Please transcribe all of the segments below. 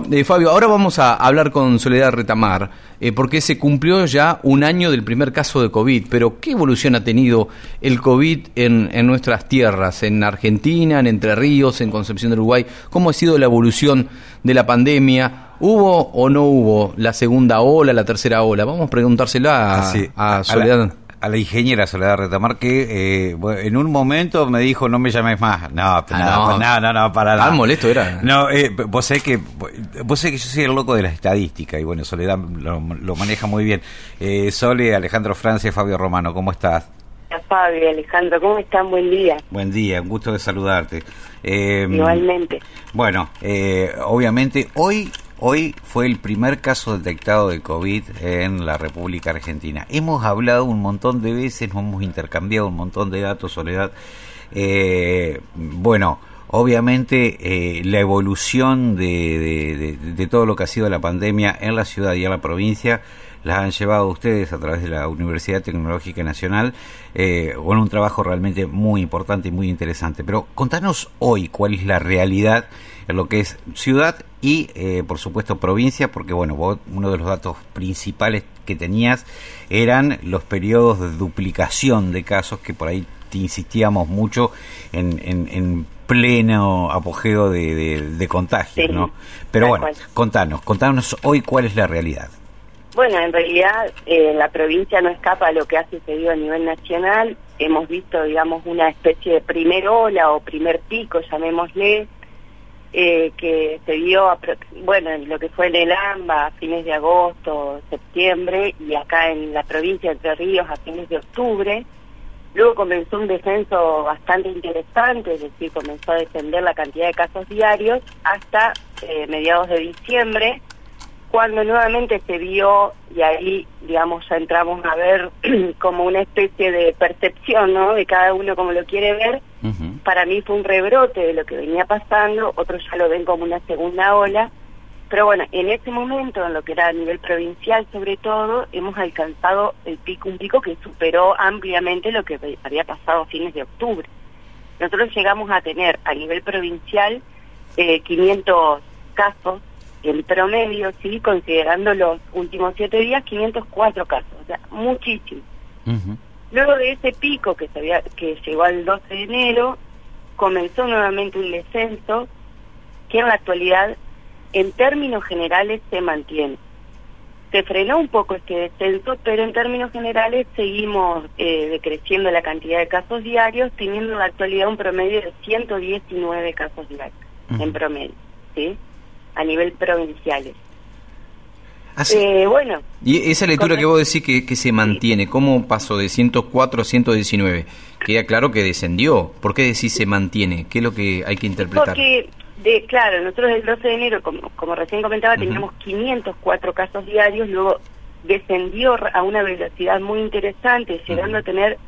Fabio, ahora vamos a hablar con Soledad Retamar, porque se cumplió ya un año del primer caso de COVID, pero ¿qué evolución ha tenido el COVID en nuestras tierras, en Argentina, en Entre Ríos, en Concepción del Uruguay? ¿Cómo ha sido la evolución de la pandemia? ¿Hubo o no hubo la segunda ola, la tercera ola? Vamos a preguntársela a Soledad. A la ingeniera Soledad Retamar, que en un momento me dijo no me llames más. No, para nada. Ah, molesto era. No, vos sabés que yo soy el loco de la estadística y bueno, Soledad lo maneja muy bien. Sole, Alejandro Francia, Fabio Romano, ¿cómo estás? Fabio, Alejandro, ¿cómo están? Buen día. Buen día, un gusto de saludarte. Igualmente. Bueno, obviamente hoy fue el primer caso detectado de COVID en la República Argentina. Hemos hablado un montón de veces, nos hemos intercambiado un montón de datos, Soledad. Bueno, obviamente la evolución de todo lo que ha sido la pandemia en la ciudad y en la provincia las han llevado ustedes a través de la Universidad Tecnológica Nacional con un trabajo realmente muy importante y muy interesante. Pero contanos hoy cuál es la realidad en lo que es ciudad y, por supuesto, provincia, porque, bueno, vos, uno de los datos principales que tenías eran los periodos de duplicación de casos, que por ahí te insistíamos mucho en pleno apogeo de contagios, sí, ¿no? Pero bueno, contanos hoy cuál es la realidad. Bueno, en realidad la provincia no escapa a lo que ha sucedido a nivel nacional. Hemos visto, digamos, una especie de primer ola o primer pico, llamémosle, que se dio, en lo que fue en el AMBA a fines de agosto, septiembre, y acá en la provincia de Entre Ríos a fines de octubre. Luego comenzó un descenso bastante interesante, es decir, comenzó a descender la cantidad de casos diarios hasta mediados de diciembre, cuando nuevamente se vio, y ahí, digamos, ya entramos a ver como una especie de percepción, ¿no?, de cada uno como lo quiere ver. Uh-huh. Para mí fue un rebrote de lo que venía pasando, otros ya lo ven como una segunda ola, pero bueno, en ese momento, en lo que era a nivel provincial sobre todo, hemos alcanzado un pico que superó ampliamente lo que había pasado a fines de octubre. Nosotros llegamos a tener a nivel provincial 500 casos, en promedio, sí, considerando los últimos 7 días, 504 casos, o sea, muchísimo. Uh-huh. Luego de ese pico que llegó al 12 de enero, comenzó nuevamente un descenso que en la actualidad, en términos generales, se mantiene. Se frenó un poco este descenso, pero en términos generales seguimos decreciendo la cantidad de casos diarios, teniendo en la actualidad un promedio de 119 casos diarios, uh-huh, en promedio, ¿sí?, a nivel provinciales. Bueno. Y esa lectura que vos decís que se mantiene, sí, ¿cómo pasó de 104 a 119? Queda claro que descendió. ¿Por qué decís se mantiene? ¿Qué es lo que hay que interpretar? Porque, claro, nosotros el 12 de enero, como recién comentaba, uh-huh, teníamos 504 casos diarios, luego descendió a una velocidad muy interesante, llegando uh-huh a tener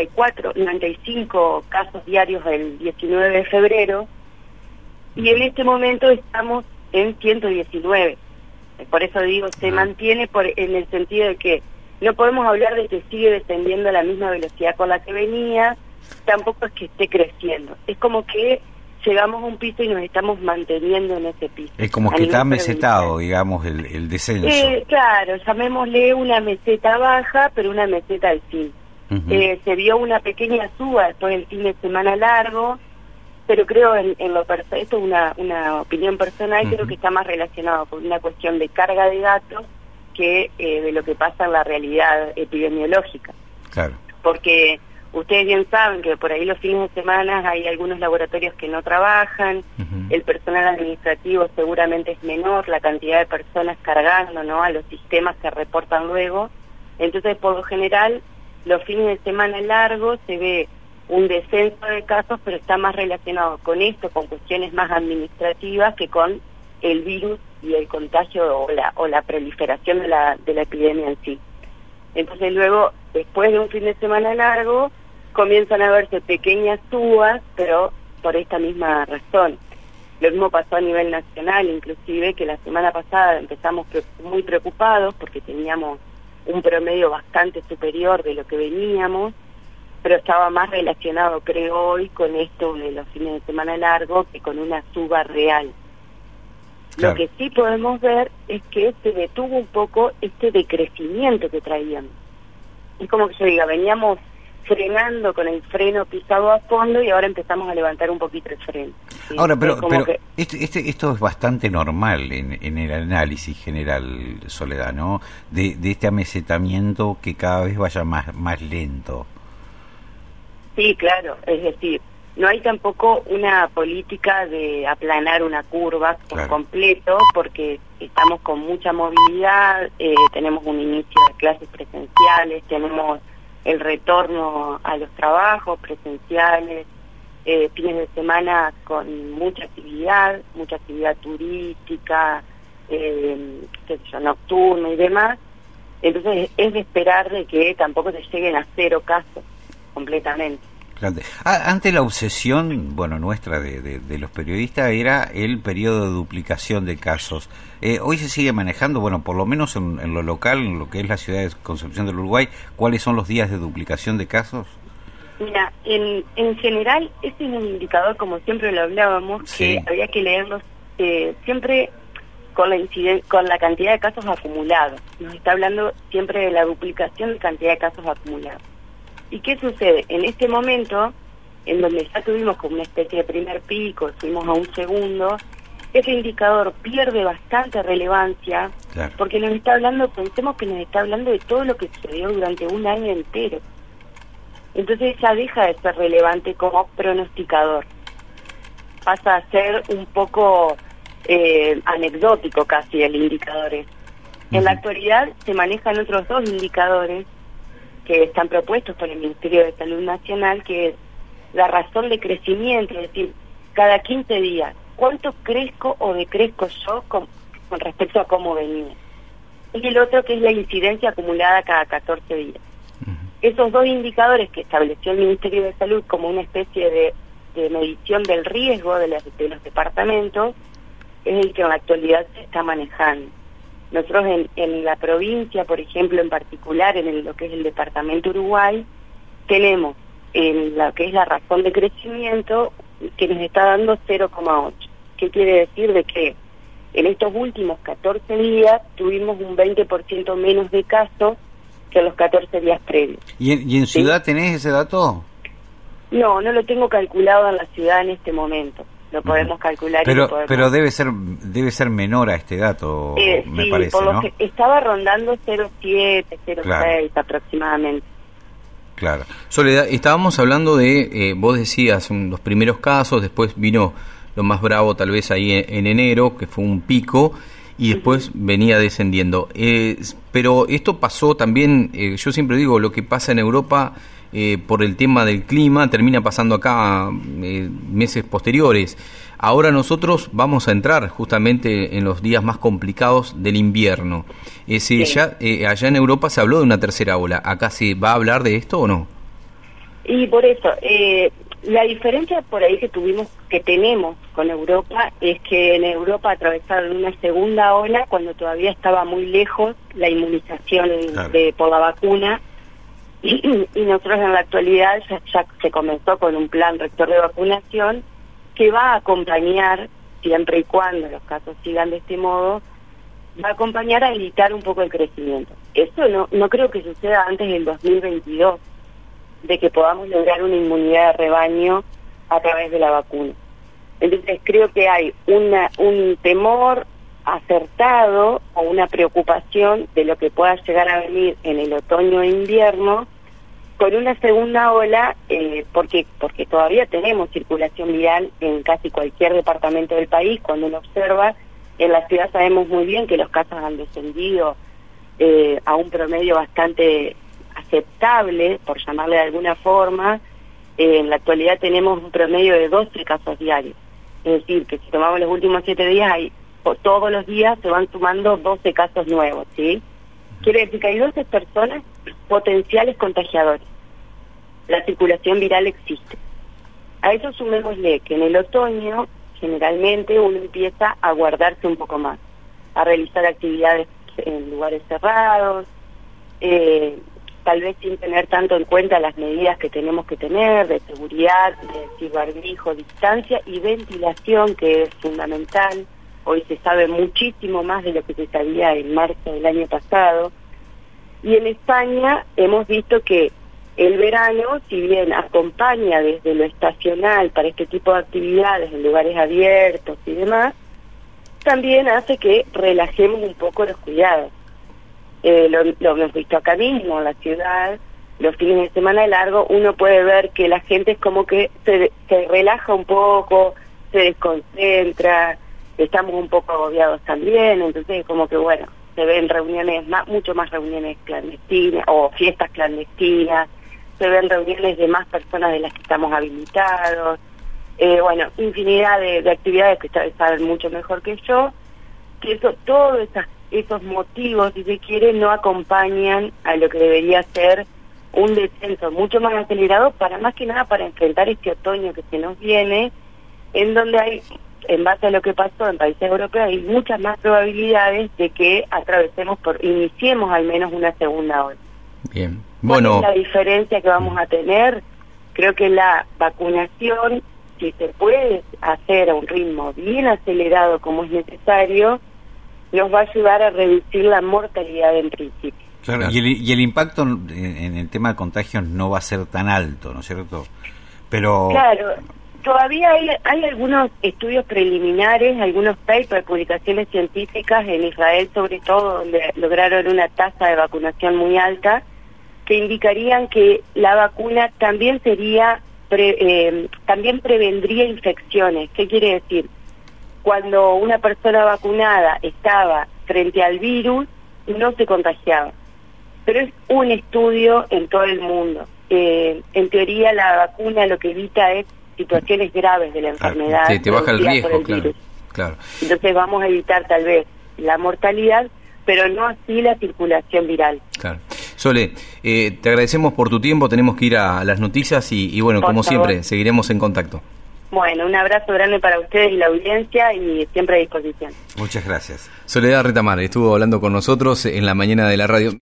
95 casos diarios el 19 de febrero, y en este momento estamos en 119. Por eso digo, se mantiene en el sentido de que no podemos hablar de que sigue descendiendo a la misma velocidad con la que venía, tampoco es que esté creciendo. Es como que llegamos a un piso y nos estamos manteniendo en ese piso. Es como que está mesetado, digamos, el descenso. Claro, llamémosle una meseta baja, pero una meseta al fin. Uh-huh. Se vio una pequeña suba después del fin de semana largo, pero creo en lo personal, esto es una opinión personal, uh-huh, creo que está más relacionado con una cuestión de carga de datos que de lo que pasa en la realidad epidemiológica. Claro. Porque ustedes bien saben que por ahí los fines de semana hay algunos laboratorios que no trabajan, uh-huh, el personal administrativo seguramente es menor, la cantidad de personas cargando, ¿no?, a los sistemas que reportan luego. Entonces, por lo general, los fines de semana largos se ve un descenso de casos, pero está más relacionado con esto, con cuestiones más administrativas que con el virus y el contagio o la proliferación de la epidemia en sí. Entonces luego, después de un fin de semana largo, comienzan a verse pequeñas subas, pero por esta misma razón. Lo mismo pasó a nivel nacional, inclusive, que la semana pasada empezamos muy preocupados porque teníamos un promedio bastante superior de lo que veníamos, pero estaba más relacionado, creo, hoy con esto de los fines de semana largo que con una suba real. Lo que sí podemos ver es que se detuvo un poco este decrecimiento que traíamos. Es como que yo diga, veníamos frenando con el freno pisado a fondo y ahora empezamos a levantar un poquito el freno. ¿Sí? Ahora, pero que... esto es bastante normal en el análisis general, Soledad, ¿no? De este amesetamiento que cada vez vaya más lento. Sí, claro, es decir, no hay tampoco una política de aplanar una curva por completo, porque estamos con mucha movilidad, tenemos un inicio de clases presenciales, tenemos el retorno a los trabajos presenciales, fines de semana con mucha actividad turística, nocturna y demás. Entonces es de esperar de que tampoco se lleguen a cero casos completamente. Ante la obsesión, nuestra de los periodistas era el periodo de duplicación de casos. Hoy se sigue manejando, por lo menos en lo local, en lo que es la ciudad de Concepción del Uruguay, ¿cuáles son los días de duplicación de casos? Mira, en general, este es un indicador, como siempre lo hablábamos, que había que leerlos siempre con la cantidad de casos acumulados. Nos está hablando siempre de la duplicación de cantidad de casos acumulados. ¿Y qué sucede? En este momento, en donde ya tuvimos como una especie de primer pico, fuimos a un segundo, ese indicador pierde bastante relevancia, porque nos está hablando, pensemos que nos está hablando de todo lo que sucedió durante un año entero. Entonces ya deja de ser relevante como pronosticador. Pasa a ser un poco anecdótico casi el indicador ese. En la actualidad se manejan otros dos indicadores que están propuestos por el Ministerio de Salud Nacional, que es la razón de crecimiento, es decir, cada 15 días, ¿cuánto crezco o decrezco yo con respecto a cómo venía? Y el otro que es la incidencia acumulada cada 14 días. Esos dos indicadores que estableció el Ministerio de Salud como una especie de medición del riesgo de los departamentos, es el que en la actualidad se está manejando. Nosotros en la provincia, por ejemplo, en particular, en lo que es el departamento Uruguay, tenemos en lo que es la razón de crecimiento que nos está dando 0,8. ¿Qué quiere decir? De que en estos últimos 14 días tuvimos un 20% menos de casos que en los 14 días previos. ¿Y en ciudad tenés ese dato? No lo tengo calculado en la ciudad en este momento. Lo podemos calcular. Pero debe ser menor a este dato, me parece, por lo ¿no? que estaba rondando 0,7, 0,6 aproximadamente. Claro. Soledad, estábamos hablando de, vos decías, los primeros casos, después vino lo más bravo tal vez ahí en enero, que fue un pico, y después venía descendiendo. Pero esto pasó también, yo siempre digo, lo que pasa en Europa por el tema del clima termina pasando acá meses posteriores. Ahora nosotros vamos a entrar justamente en los días más complicados del invierno. Ya allá en Europa se habló de una tercera ola. ¿Acá se va a hablar de esto o no? Y por eso, la diferencia por ahí que tenemos con Europa es que en Europa atravesaron una segunda ola cuando todavía estaba muy lejos la inmunización por la vacuna. Y nosotros en la actualidad ya se comenzó con un plan rector de vacunación que va a acompañar, siempre y cuando los casos sigan de este modo, va a acompañar a evitar un poco el crecimiento. Eso no creo que suceda antes del 2022, de que podamos lograr una inmunidad de rebaño a través de la vacuna. Entonces creo que hay un temor acertado o una preocupación de lo que pueda llegar a venir en el otoño e invierno con una segunda ola, porque todavía tenemos circulación viral en casi cualquier departamento del país. Cuando uno observa, en la ciudad sabemos muy bien que los casos han descendido a un promedio bastante aceptable, por llamarle de alguna forma. En la actualidad tenemos un promedio de 12 casos diarios. Es decir, que si tomamos los últimos 7 días, todos los días se van sumando 12 casos nuevos, ¿sí? Quiere decir que hay 12 personas potenciales contagiadores. La circulación viral existe. A eso sumémosle que en el otoño, generalmente, uno empieza a guardarse un poco más, a realizar actividades en lugares cerrados, tal vez sin tener tanto en cuenta las medidas que tenemos que tener de seguridad, de barbijo, distancia y ventilación, que es fundamental, hoy se sabe muchísimo más de lo que se sabía en marzo del año pasado. Y en España hemos visto que el verano, si bien acompaña desde lo estacional para este tipo de actividades en lugares abiertos y demás, también hace que relajemos un poco los cuidados. Lo hemos visto acá mismo en la ciudad, los fines de semana largo, uno puede ver que la gente es como que se relaja un poco, se desconcentra, estamos un poco agobiados también, entonces como que bueno, se ven reuniones, mucho más reuniones clandestinas o fiestas clandestinas, se ven reuniones de más personas de las que estamos habilitados, bueno, infinidad de actividades que ustedes saben mucho mejor que yo, que todos esos motivos, si se quiere, no acompañan a lo que debería ser un descenso mucho más acelerado, para más que nada para enfrentar este otoño que se nos viene, en donde hay, en base a lo que pasó en países europeos, hay muchas más probabilidades de que iniciemos al menos una segunda ola. Bien, bueno. ¿Cuál es la diferencia que vamos a tener? Creo que la vacunación, si se puede hacer a un ritmo bien acelerado como es necesario, nos va a ayudar a reducir la mortalidad en principio. Claro, y el impacto en el tema de contagios no va a ser tan alto, ¿no es cierto? Pero claro, todavía hay algunos estudios preliminares, algunos papers, publicaciones científicas en Israel sobre todo, donde lograron una tasa de vacunación muy alta, que indicarían que la vacuna también también prevendría infecciones. ¿Qué quiere decir? Cuando una persona vacunada estaba frente al virus, no se contagiaba. Pero es un estudio en todo el mundo. En teoría la vacuna lo que evita es situaciones graves de la enfermedad. Te baja el riesgo, claro. Entonces vamos a evitar tal vez la mortalidad, pero no así la circulación viral. Claro. Sole, te agradecemos por tu tiempo, tenemos que ir a las noticias y bueno, como siempre, seguiremos en contacto. Bueno, un abrazo grande para ustedes y la audiencia y siempre a disposición. Muchas gracias. Soledad Retamar estuvo hablando con nosotros en la mañana de la radio.